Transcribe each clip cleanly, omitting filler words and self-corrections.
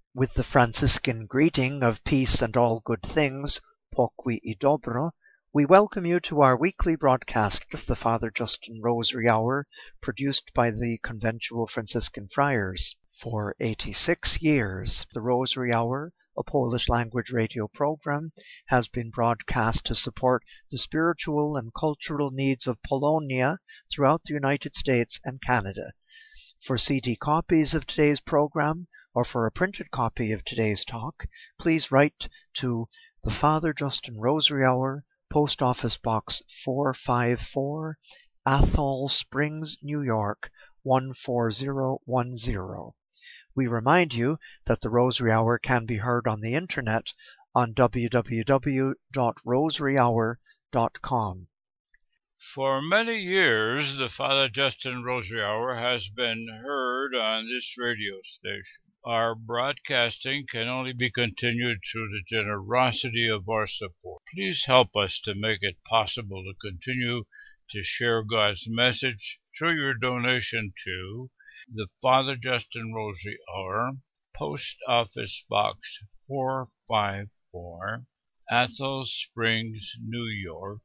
With the Franciscan greeting of peace and all good things, pokój i dobro, we welcome you to our weekly broadcast of the Father Justin Rosary Hour, produced by the Conventual Franciscan Friars. For 86 years, the Rosary Hour, a Polish language radio program, has been broadcast to support the spiritual and cultural needs of Polonia throughout the United States and Canada. For CD copies of today's program, or for a printed copy of today's talk, please write to the Father Justin Rosary Hour, Post Office Box 454, Athol Springs, New York 14010. We remind you that the Rosary Hour can be heard on the internet on www.rosaryhour.com. For many years, the Father Justin Rosary Hour has been heard on this radio station. Our broadcasting can only be continued through the generosity of our support. Please help us to make it possible to continue to share God's message through your donation to the Father Justin Rosary Hour, Post Office Box 454, Athol Springs, New York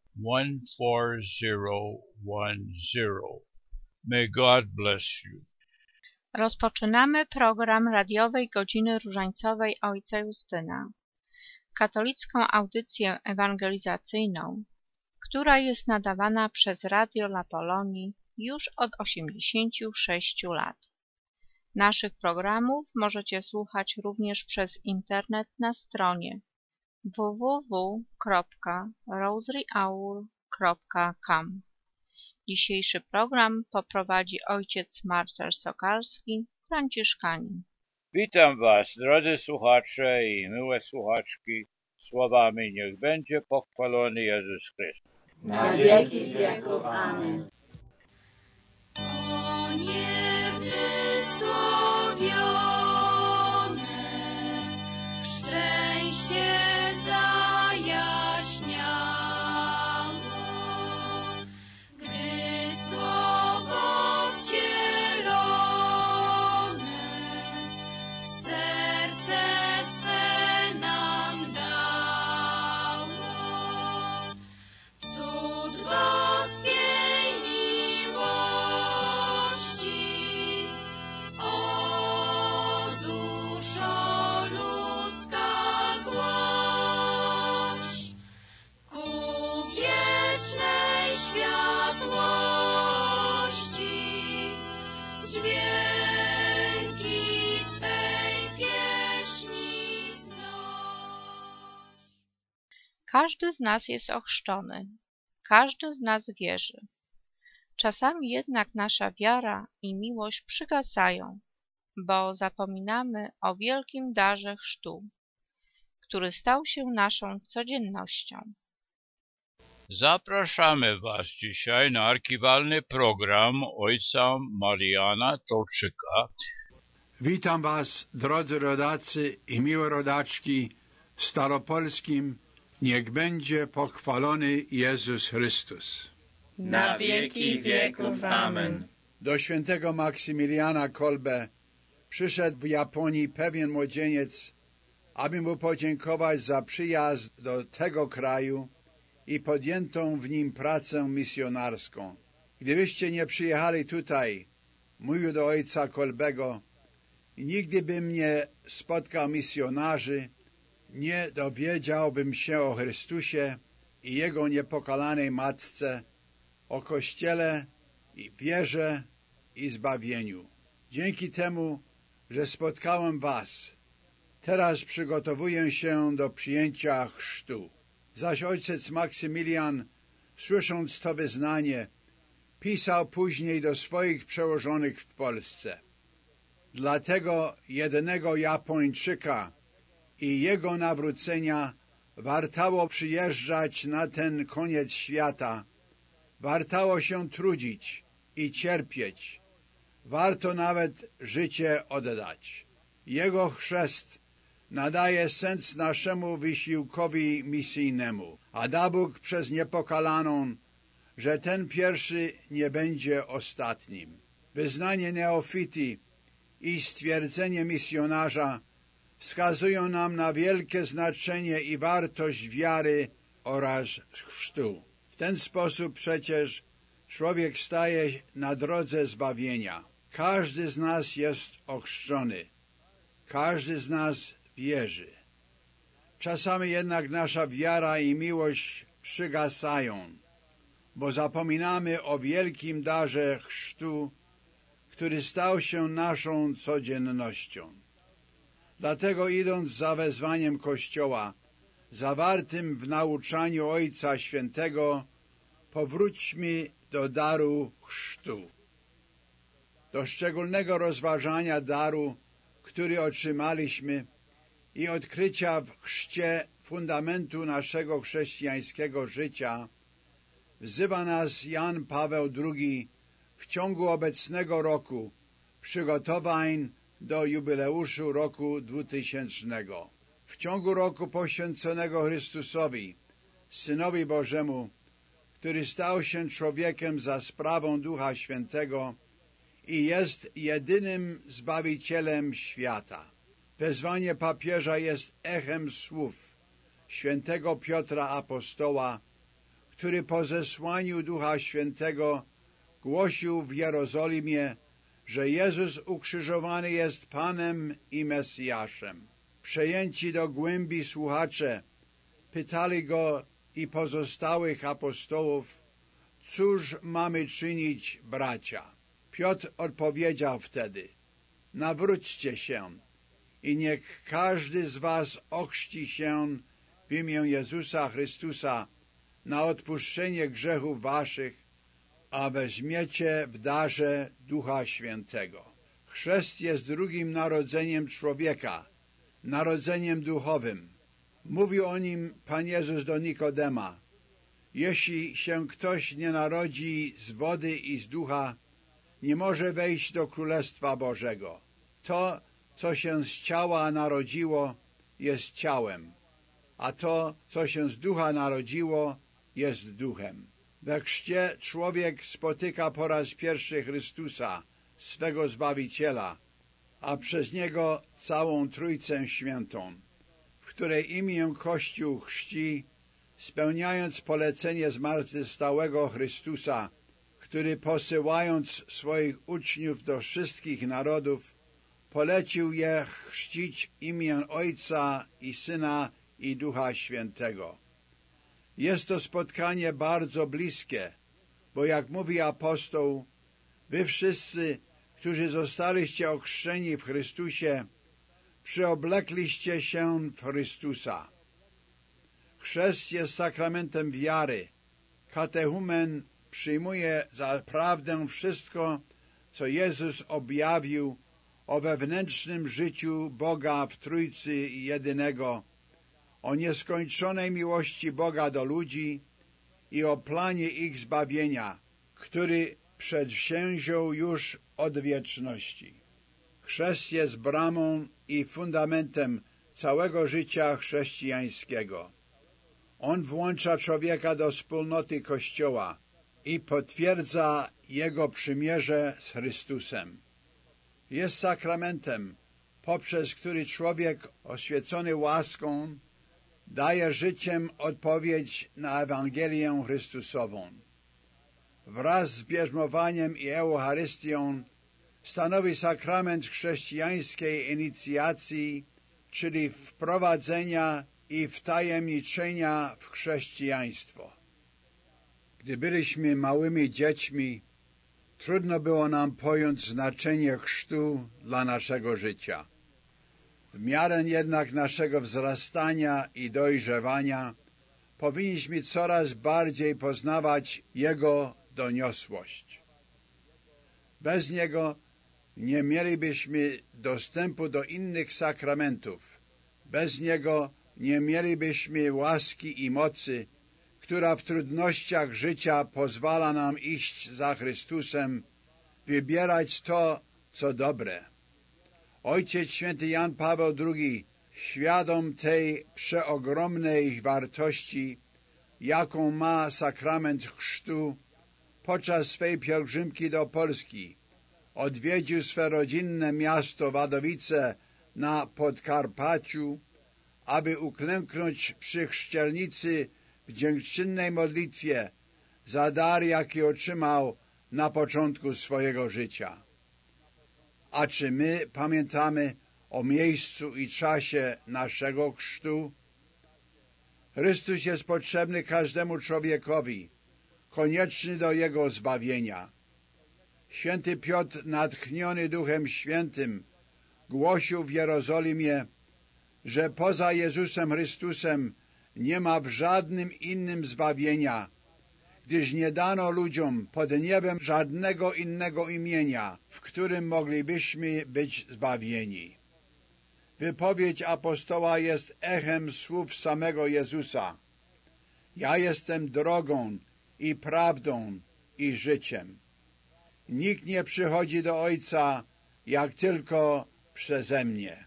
14010. May God bless you. Rozpoczynamy program radiowej Godziny Różańcowej Ojca Justyna, katolicką audycję ewangelizacyjną, która jest nadawana przez Radio La Polonie już od 86 lat. Naszych programów możecie słuchać również przez internet na stronie www.rosaryhour.com. Dzisiejszy program poprowadzi ojciec Marcel Sokalski, franciszkanin. Witam Was, drodzy słuchacze i miłe słuchaczki, słowami niech będzie pochwalony Jezus Chrystus. Na wieki wieków. Amen. Każdy z nas jest ochrzczony, każdy z nas wierzy. Czasami jednak nasza wiara i miłość przygasają, bo zapominamy o wielkim darze chrztu, który stał się naszą codziennością. Zapraszamy Was dzisiaj na archiwalny program ojca Mariana Tolczyka. Witam Was, drodzy rodacy i miłe rodaczki, w staropolskim niech będzie pochwalony Jezus Chrystus. Na wieki wieków. Amen. Do świętego Maksymiliana Kolbe przyszedł w Japonii pewien młodzieniec, aby mu podziękować za przyjazd do tego kraju i podjętą w nim pracę misjonarską. Gdybyście nie przyjechali tutaj, mówił do ojca Kolbego, nigdy bym nie spotkał misjonarzy, nie dowiedziałbym się o Chrystusie i Jego niepokalanej Matce, o Kościele i wierze i zbawieniu. Dzięki temu, że spotkałem Was, teraz przygotowuję się do przyjęcia chrztu. Zaś ojciec Maksymilian, słysząc to wyznanie, pisał później do swoich przełożonych w Polsce. Dla tego jedynego Japończyka i jego nawrócenia wartało przyjeżdżać na ten koniec świata, wartało się trudzić i cierpieć, warto nawet życie oddać. Jego chrzest nadaje sens naszemu wysiłkowi misyjnemu, a da Bóg przez niepokalaną, że ten pierwszy nie będzie ostatnim. Wyznanie neofity i stwierdzenie misjonarza wskazują nam na wielkie znaczenie i wartość wiary oraz chrztu. W ten sposób przecież człowiek staje na drodze zbawienia. Każdy z nas jest ochrzczony. Każdy z nas wierzy. Czasami jednak nasza wiara i miłość przygasają, bo zapominamy o wielkim darze chrztu, który stał się naszą codziennością. Dlatego idąc za wezwaniem Kościoła, zawartym w nauczaniu Ojca Świętego, powróćmy do daru chrztu. Do szczególnego rozważania daru, który otrzymaliśmy, i odkrycia w chrzcie fundamentu naszego chrześcijańskiego życia wzywa nas Jan Paweł II w ciągu obecnego roku przygotowań do jubileuszu roku 2000. W ciągu roku poświęconego Chrystusowi, Synowi Bożemu, który stał się człowiekiem za sprawą Ducha Świętego i jest jedynym Zbawicielem świata. Wezwanie papieża jest echem słów świętego Piotra Apostoła, który po zesłaniu Ducha Świętego głosił w Jerozolimie, że Jezus ukrzyżowany jest Panem i Mesjaszem. Przejęci do głębi słuchacze pytali go i pozostałych apostołów, cóż mamy czynić, bracia? Piotr odpowiedział wtedy, nawróćcie się i niech każdy z was ochrzci się w imię Jezusa Chrystusa na odpuszczenie grzechów waszych, a weźmiecie w darze Ducha Świętego. Chrzest jest drugim narodzeniem człowieka, narodzeniem duchowym. Mówił o nim Pan Jezus do Nikodema. Jeśli się ktoś nie narodzi z wody i z ducha, nie może wejść do Królestwa Bożego. To, co się z ciała narodziło, jest ciałem, a to, co się z ducha narodziło, jest duchem. We chrzcie człowiek spotyka po raz pierwszy Chrystusa, swego Zbawiciela, a przez Niego całą Trójcę Świętą, w której imię Kościół chrzci, spełniając polecenie zmartwychwstałego Chrystusa, który posyłając swoich uczniów do wszystkich narodów, polecił je chrzcić w imię Ojca i Syna i Ducha Świętego. Jest to spotkanie bardzo bliskie, bo jak mówi apostoł, wy wszyscy, którzy zostaliście ochrzczeni w Chrystusie, przyoblekliście się w Chrystusa. Chrzest jest sakramentem wiary. Katechumen przyjmuje za prawdę wszystko, co Jezus objawił o wewnętrznym życiu Boga w Trójcy Jedynego, o nieskończonej miłości Boga do ludzi i o planie ich zbawienia, który przedsięwziął już od wieczności. Chrzest jest bramą i fundamentem całego życia chrześcijańskiego. On włącza człowieka do wspólnoty Kościoła i potwierdza jego przymierze z Chrystusem. Jest sakramentem, poprzez który człowiek oświecony łaską daje życiem odpowiedź na Ewangelię Chrystusową. Wraz z bierzmowaniem i Eucharystią stanowi sakrament chrześcijańskiej inicjacji, czyli wprowadzenia i wtajemniczenia w chrześcijaństwo. Gdy byliśmy małymi dziećmi, trudno było nam pojąć znaczenie chrztu dla naszego życia. W miarę jednak naszego wzrastania i dojrzewania powinniśmy coraz bardziej poznawać jego doniosłość. Bez niego nie mielibyśmy dostępu do innych sakramentów. Bez niego nie mielibyśmy łaski i mocy, która w trudnościach życia pozwala nam iść za Chrystusem, wybierać to, co dobre. Ojciec Święty Jan Paweł II, świadom tej przeogromnej wartości, jaką ma sakrament chrztu, podczas swej pielgrzymki do Polski odwiedził swe rodzinne miasto Wadowice na Podkarpaciu, aby uklęknąć przy chrzcielnicy w dziękczynnej modlitwie za dar, jaki otrzymał na początku swojego życia. A czy my pamiętamy o miejscu i czasie naszego chrztu? Chrystus jest potrzebny każdemu człowiekowi, konieczny do jego zbawienia. Święty Piotr, natchniony Duchem Świętym, głosił w Jerozolimie, że poza Jezusem Chrystusem nie ma w żadnym innym zbawienia, gdyż nie dano ludziom pod niebem żadnego innego imienia, w którym moglibyśmy być zbawieni. Wypowiedź apostoła jest echem słów samego Jezusa. Ja jestem drogą i prawdą i życiem. Nikt nie przychodzi do Ojca, jak tylko przeze mnie.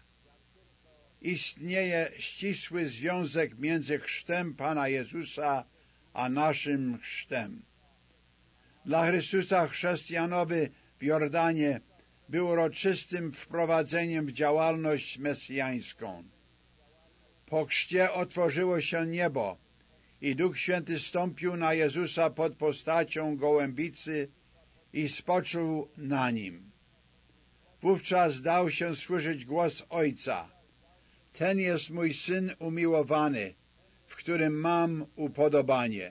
Istnieje ścisły związek między chrztem Pana Jezusa a naszym chrztem. Dla Chrystusa chrzest Janowy w Jordanie był uroczystym wprowadzeniem w działalność mesjańską. Po chrzcie otworzyło się niebo i Duch Święty stąpił na Jezusa pod postacią gołębicy i spoczął na nim. Wówczas dał się słyszeć głos Ojca. Ten jest mój Syn umiłowany, w którym mam upodobanie.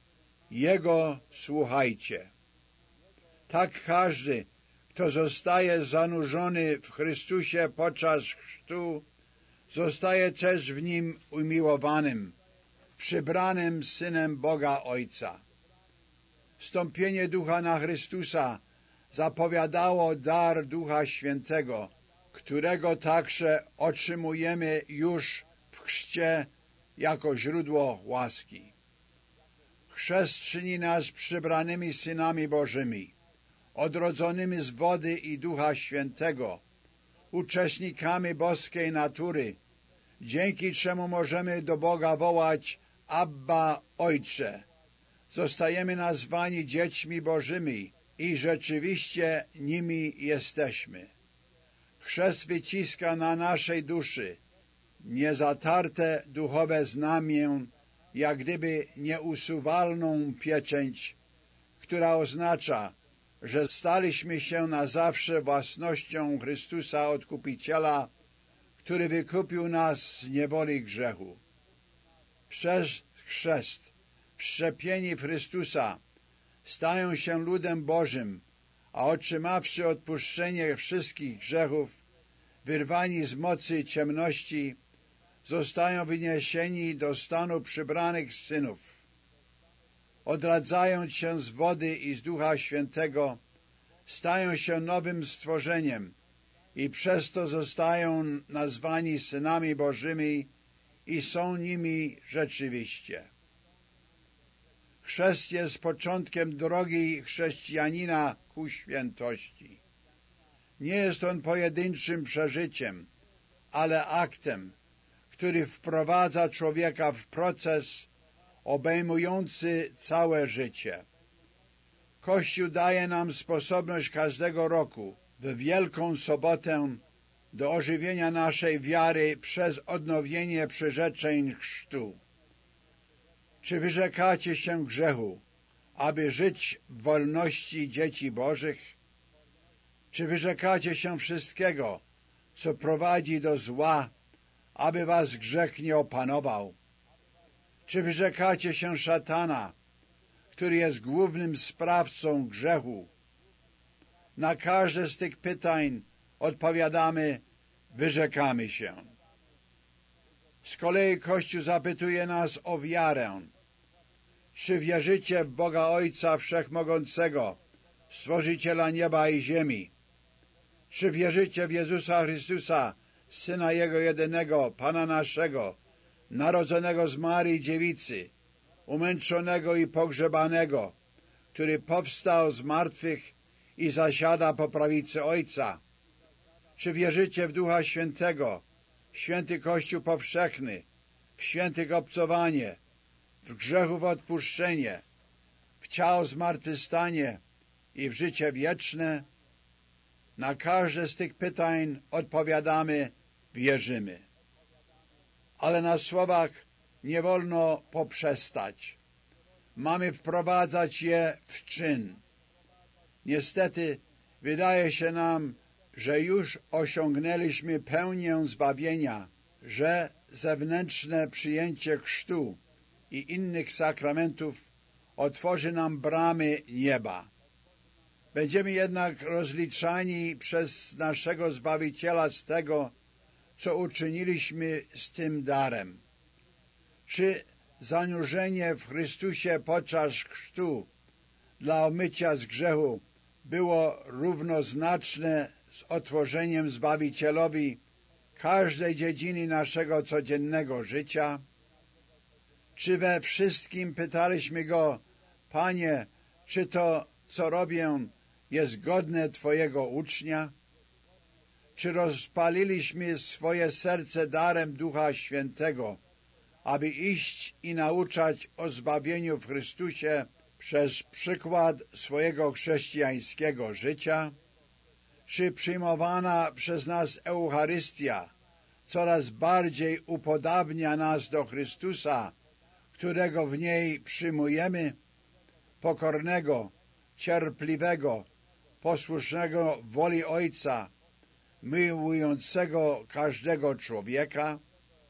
Jego słuchajcie. Tak każdy, kto zostaje zanurzony w Chrystusie podczas chrztu, zostaje też w Nim umiłowanym, przybranym Synem Boga Ojca. Wstąpienie Ducha na Chrystusa zapowiadało dar Ducha Świętego, którego także otrzymujemy już w chrzcie jako źródło łaski. Chrzest czyni nas przybranymi synami Bożymi, odrodzonymi z wody i Ducha Świętego, uczestnikami boskiej natury, dzięki czemu możemy do Boga wołać Abba, Ojcze. Zostajemy nazwani dziećmi Bożymi i rzeczywiście nimi jesteśmy. Chrzest wyciska na naszej duszy niezatarte duchowe znamię, jak gdyby nieusuwalną pieczęć, która oznacza, że staliśmy się na zawsze własnością Chrystusa Odkupiciela, który wykupił nas z niewoli grzechu. Przez chrzest wszczepieni w Chrystusa stają się ludem Bożym, a otrzymawszy odpuszczenie wszystkich grzechów, wyrwani z mocy ciemności, zostają wyniesieni do stanu przybranych synów. Odradzając się z wody i z Ducha Świętego, stają się nowym stworzeniem i przez to zostają nazwani synami Bożymi i są nimi rzeczywiście. Chrzest jest początkiem drogi chrześcijanina ku świętości. Nie jest on pojedynczym przeżyciem, ale aktem, który wprowadza człowieka w proces obejmujący całe życie. Kościół daje nam sposobność każdego roku w Wielką Sobotę do ożywienia naszej wiary przez odnowienie przyrzeczeń chrztu. Czy wyrzekacie się grzechu, aby żyć w wolności dzieci Bożych? Czy wyrzekacie się wszystkiego, co prowadzi do zła, aby was grzech nie opanował? Czy wyrzekacie się szatana, który jest głównym sprawcą grzechu? Na każde z tych pytań odpowiadamy, wyrzekamy się. Z kolei Kościół zapytuje nas o wiarę. Czy wierzycie w Boga Ojca Wszechmogącego, Stworzyciela nieba i ziemi? Czy wierzycie w Jezusa Chrystusa, Syna Jego jedynego, Pana naszego, narodzonego z Maryi Dziewicy, umęczonego i pogrzebanego, który powstał z martwych i zasiada po prawicy Ojca? Czy wierzycie w Ducha Świętego, święty Kościół powszechny, w świętych obcowanie, w grzechów odpuszczenie, w ciało zmartwychwstanie i w życie wieczne? Na każde z tych pytań odpowiadamy, wierzymy. Ale na słowach nie wolno poprzestać. Mamy wprowadzać je w czyn. Niestety wydaje się nam, że już osiągnęliśmy pełnię zbawienia, że zewnętrzne przyjęcie chrztu i innych sakramentów otworzy nam bramy nieba. Będziemy jednak rozliczani przez naszego Zbawiciela z tego, co uczyniliśmy z tym darem. Czy zanurzenie w Chrystusie podczas chrztu dla omycia z grzechu było równoznaczne z otworzeniem Zbawicielowi każdej dziedziny naszego codziennego życia? Czy we wszystkim pytaliśmy Go: Panie, czy to, co robię, jest godne Twojego ucznia? Czy rozpaliliśmy swoje serce darem Ducha Świętego, aby iść i nauczać o zbawieniu w Chrystusie przez przykład swojego chrześcijańskiego życia? Czy przyjmowana przez nas Eucharystia coraz bardziej upodabnia nas do Chrystusa, którego w niej przyjmujemy? Pokornego, cierpliwego, posłusznego woli Ojca, miłującego każdego człowieka?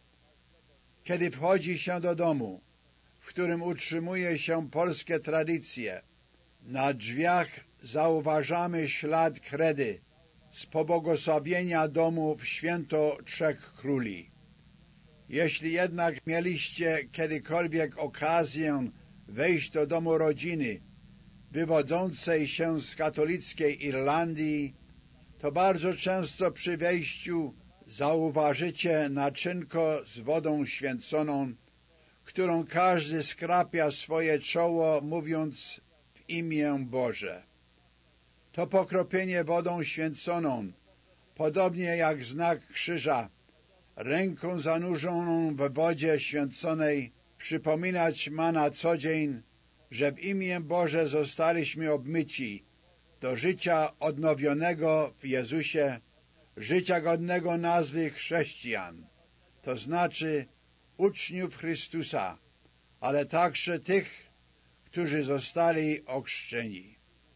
Kiedy wchodzi się do domu, w którym utrzymuje się polskie tradycje, na drzwiach zauważamy ślad kredy z pobłogosławienia domu w święto Trzech Króli. Jeśli jednak mieliście kiedykolwiek okazję wejść do domu rodziny wywodzącej się z katolickiej Irlandii, to bardzo często przy wejściu zauważycie naczynko z wodą święconą, którą każdy skrapia swoje czoło, mówiąc w imię Boże. To pokropienie wodą święconą, podobnie jak znak krzyża, ręką zanurzoną w wodzie święconej, przypominać ma na co dzień, że w imię Boże zostaliśmy obmyci do życia odnowionego w Jezusie, życia godnego nazwy chrześcijan, to znaczy uczniów Chrystusa, ale także tych, którzy zostali ochrzczeni.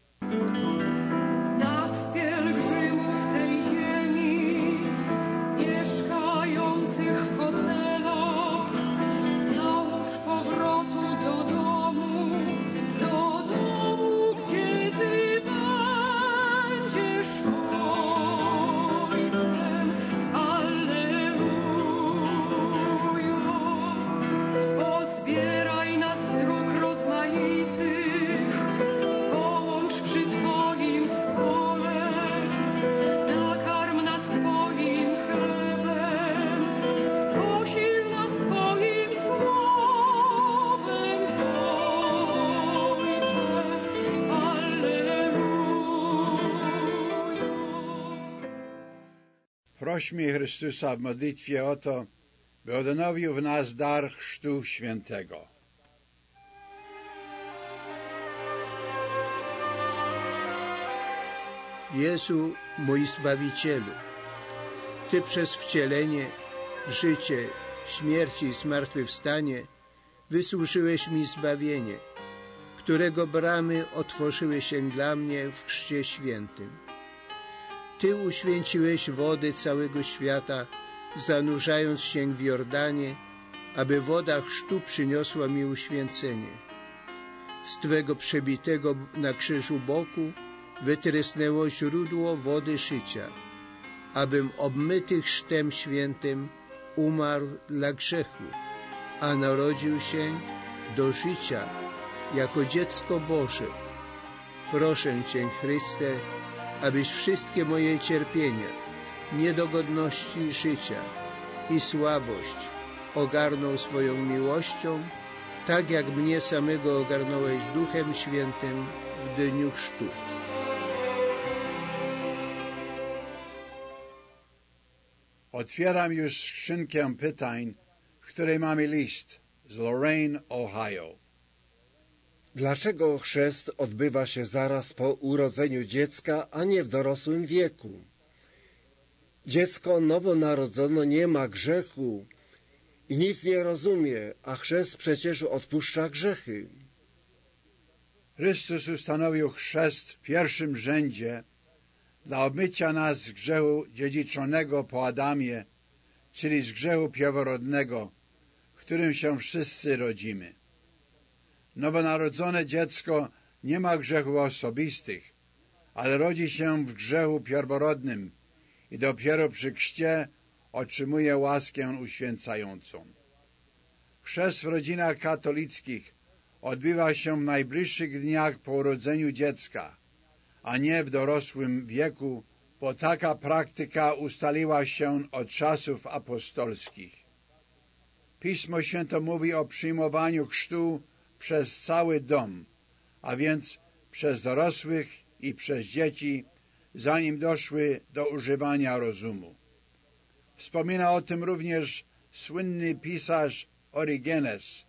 Prośmy Chrystusa w modlitwie o to, by odnowił w nas dar Chrztu Świętego. Jezu, mój Zbawicielu, Ty przez wcielenie, życie, śmierć i zmartwychwstanie wysłużyłeś mi zbawienie, którego bramy otworzyły się dla mnie w Chrzcie Świętym. Ty uświęciłeś wody całego świata, zanurzając się w Jordanie, aby woda chrztu przyniosła mi uświęcenie. Z Twego przebitego na krzyżu boku wytrysnęło źródło wody życia, abym obmyty chrztem świętym umarł dla grzechu, a narodził się do życia jako dziecko Boże. Proszę Cię, Chryste, abyś wszystkie moje cierpienia, niedogodności życia i słabość ogarnął swoją miłością, tak jak mnie samego ogarnąłeś Duchem Świętym w dniu chrztu. Otwieram już skrzynkę pytań, w której mamy list z Lorain, Ohio. Dlaczego chrzest odbywa się zaraz po urodzeniu dziecka, a nie w dorosłym wieku? Dziecko nowonarodzone nie ma grzechu i nic nie rozumie, a chrzest przecież odpuszcza grzechy. Chrystus ustanowił chrzest w pierwszym rzędzie dla obmycia nas z grzechu dziedziczonego po Adamie, czyli z grzechu pierworodnego, w którym się wszyscy rodzimy. Nowonarodzone dziecko nie ma grzechów osobistych, ale rodzi się w grzechu pierworodnym i dopiero przy chrzcie otrzymuje łaskę uświęcającą. Chrzest w rodzinach katolickich odbywa się w najbliższych dniach po urodzeniu dziecka, a nie w dorosłym wieku, bo taka praktyka ustaliła się od czasów apostolskich. Pismo Święte mówi o przyjmowaniu chrztu przez cały dom, a więc przez dorosłych i przez dzieci, zanim doszły do używania rozumu. Wspomina o tym również słynny pisarz Orygenes.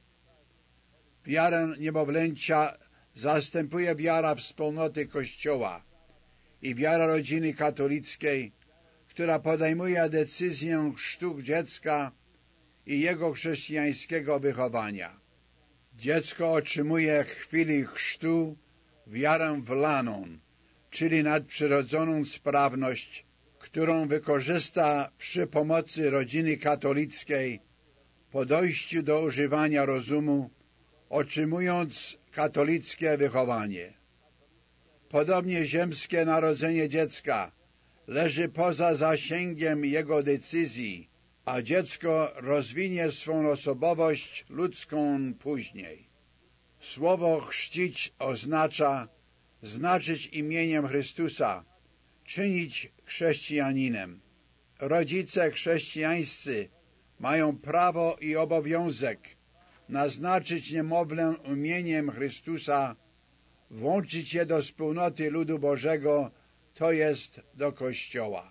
Wiarę niemowlęcia zastępuje wiara wspólnoty Kościoła i wiara rodziny katolickiej, która podejmuje decyzję chrztu dziecka i jego chrześcijańskiego wychowania. Dziecko otrzymuje w chwili chrztu wiarę wlaną, czyli nadprzyrodzoną sprawność, którą wykorzysta przy pomocy rodziny katolickiej po dojściu do używania rozumu, otrzymując katolickie wychowanie. Podobnie ziemskie narodzenie dziecka leży poza zasięgiem jego decyzji, a dziecko rozwinie swą osobowość ludzką później. Słowo chrzcić oznacza znaczyć imieniem Chrystusa, czynić chrześcijaninem. Rodzice chrześcijańscy mają prawo i obowiązek naznaczyć niemowlę imieniem Chrystusa, włączyć je do wspólnoty ludu Bożego, to jest do Kościoła.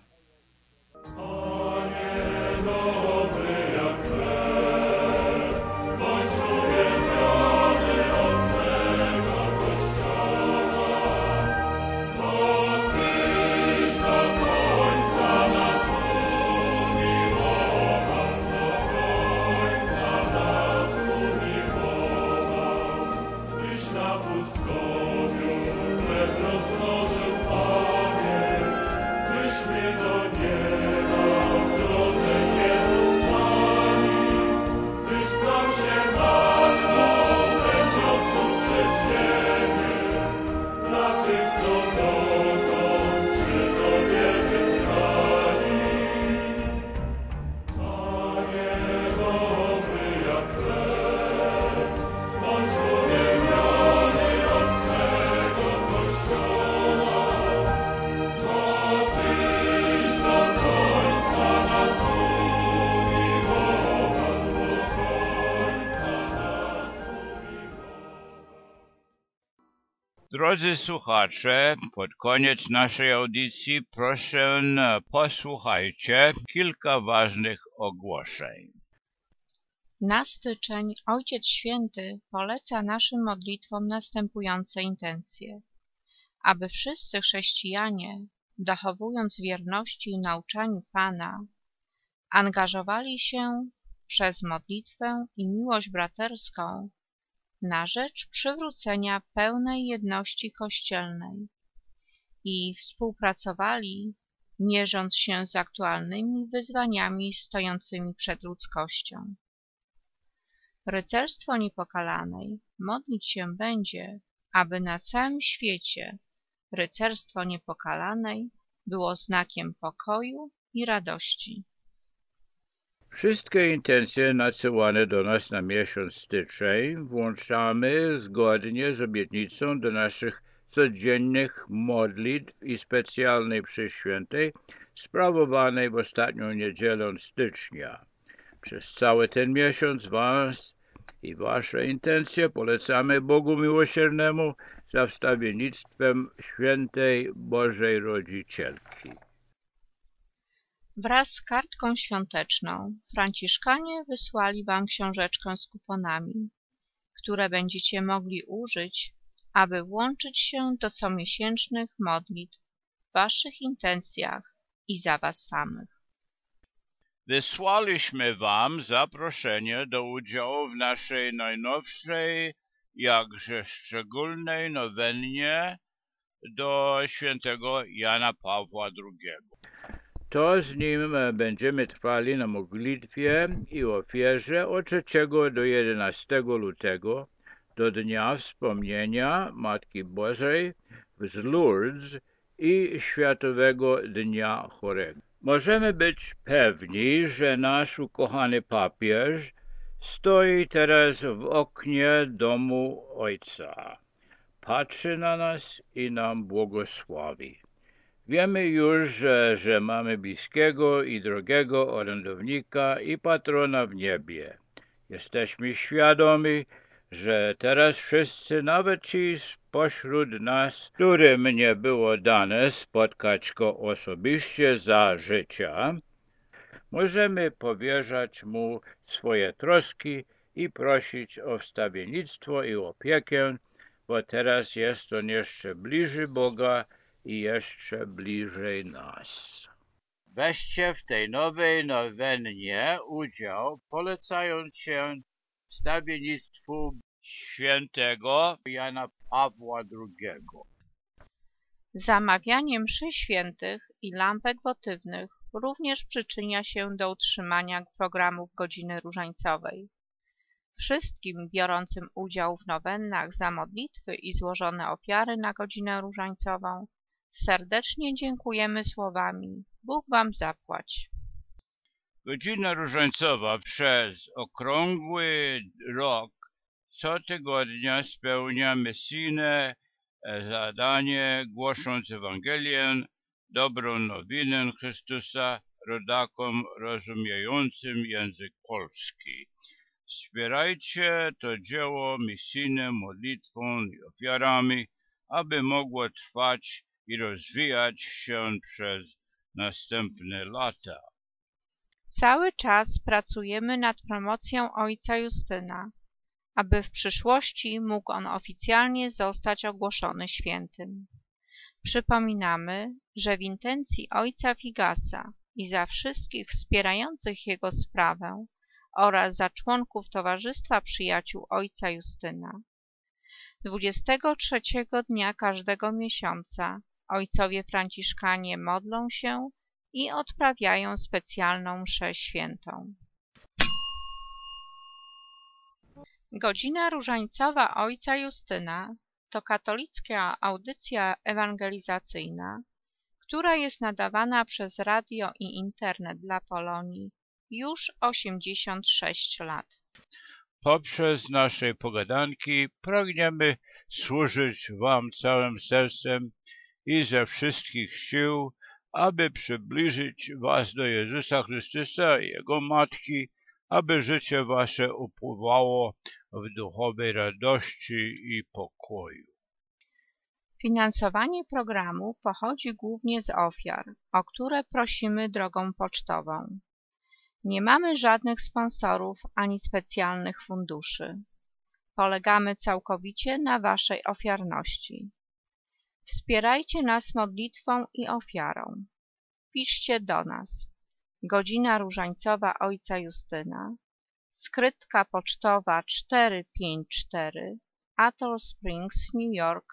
Drodzy słuchacze, pod koniec naszej audycji proszę posłuchajcie kilka ważnych ogłoszeń. Na styczeń Ojciec Święty poleca naszym modlitwom następujące intencje. Aby wszyscy chrześcijanie, dochowując wierności nauczaniu Pana, angażowali się przez modlitwę i miłość braterską na rzecz przywrócenia pełnej jedności kościelnej i współpracowali, mierząc się z aktualnymi wyzwaniami stojącymi przed ludzkością. Rycerstwo Niepokalanej modlić się będzie, aby na całym świecie Rycerstwo Niepokalanej było znakiem pokoju i radości. Wszystkie intencje nadsyłane do nas na miesiąc styczeń włączamy zgodnie z obietnicą do naszych codziennych modlitw i specjalnej mszy świętej sprawowanej w ostatnią niedzielę stycznia. Przez cały ten miesiąc was i wasze intencje polecamy Bogu Miłosiernemu za wstawiennictwem Świętej Bożej Rodzicielki. Wraz z kartką świąteczną Franciszkanie wysłali wam książeczkę z kuponami, które będziecie mogli użyć, aby włączyć się do comiesięcznych modlitw w waszych intencjach i za was samych. Wysłaliśmy wam zaproszenie do udziału w naszej najnowszej, jakże szczególnej nowennie do świętego Jana Pawła II. To z nim będziemy trwali na modlitwie i ofierze od 3 do 11 lutego do Dnia Wspomnienia Matki Bożej z Lourdes i Światowego Dnia Chorego. Możemy być pewni, że nasz ukochany papież stoi teraz w oknie domu Ojca. Patrzy na nas i nam błogosławi. Wiemy już, że mamy bliskiego i drogiego orędownika i patrona w niebie. Jesteśmy świadomi, że teraz wszyscy, nawet ci spośród nas, którym nie było dane spotkać go osobiście za życia, możemy powierzać mu swoje troski i prosić o wstawiennictwo i opiekę, bo teraz jest on jeszcze bliżej Boga i jeszcze bliżej nas. Weźcie w tej nowej nowennie udział, polecając się wstawiennictwu świętego Jana Pawła II. Zamawianie mszy świętych i lampek wotywnych również przyczynia się do utrzymania programów Godziny Różańcowej. Wszystkim biorącym udział w nowennach za modlitwy i złożone ofiary na Godzinę Różańcową serdecznie dziękujemy słowami: Bóg wam zapłać. Godzina Różańcowa przez okrągły rok co tygodnia spełnia misyjne zadanie, głosząc Ewangelię, dobrą nowinę Chrystusa rodakom rozumiejącym język polski. Wspierajcie to dzieło misyjne modlitwą i ofiarami, aby mogło trwać i rozwijać się przez następne lata. Cały czas pracujemy nad promocją ojca Justyna, aby w przyszłości mógł on oficjalnie zostać ogłoszony świętym. Przypominamy, że w intencji ojca Figasa i za wszystkich wspierających jego sprawę oraz za członków Towarzystwa Przyjaciół ojca Justyna 23 dnia każdego miesiąca ojcowie franciszkanie modlą się i odprawiają specjalną mszę świętą. Godzina Różańcowa ojca Justyna to katolicka audycja ewangelizacyjna, która jest nadawana przez radio i internet dla Polonii już 86 lat. Poprzez nasze pogadanki pragniemy służyć wam całym sercem i ze wszystkich sił, aby przybliżyć was do Jezusa Chrystusa i Jego Matki, aby życie wasze upływało w duchowej radości i pokoju. Finansowanie programu pochodzi głównie z ofiar, o które prosimy drogą pocztową. Nie mamy żadnych sponsorów ani specjalnych funduszy. Polegamy całkowicie na waszej ofiarności. Wspierajcie nas modlitwą i ofiarą. Piszcie do nas. Godzina Różańcowa ojca Justyna, skrytka pocztowa 454, Atoll Springs, New York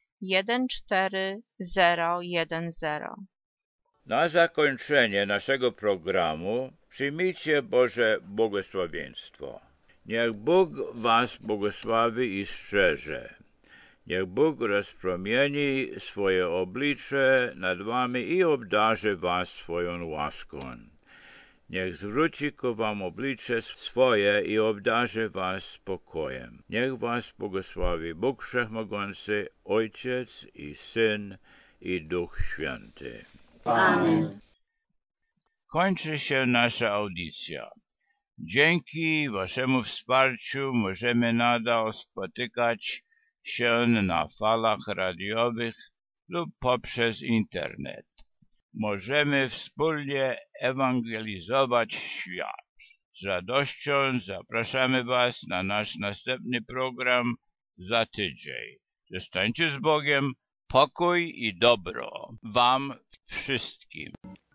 14010. Na zakończenie naszego programu przyjmijcie Boże błogosławieństwo. Niech Bóg was błogosławi i strzeże. Niech Bóg rozpromieni swoje oblicze nad wami i obdarzy was swoją łaską. Niech zwróci ku wam oblicze swoje i obdarzy was spokojem. Niech was błogosławi Bóg Wszechmogący, Ojciec i Syn i Duch Święty. Amen. Kończy się nasza audycja. Dzięki waszemu wsparciu możemy nadal spotykać się na falach radiowych lub poprzez internet. Możemy wspólnie ewangelizować świat. Z radością zapraszamy was na nasz następny program za tydzień. Zostańcie z Bogiem, pokój i dobro wam wszystkim.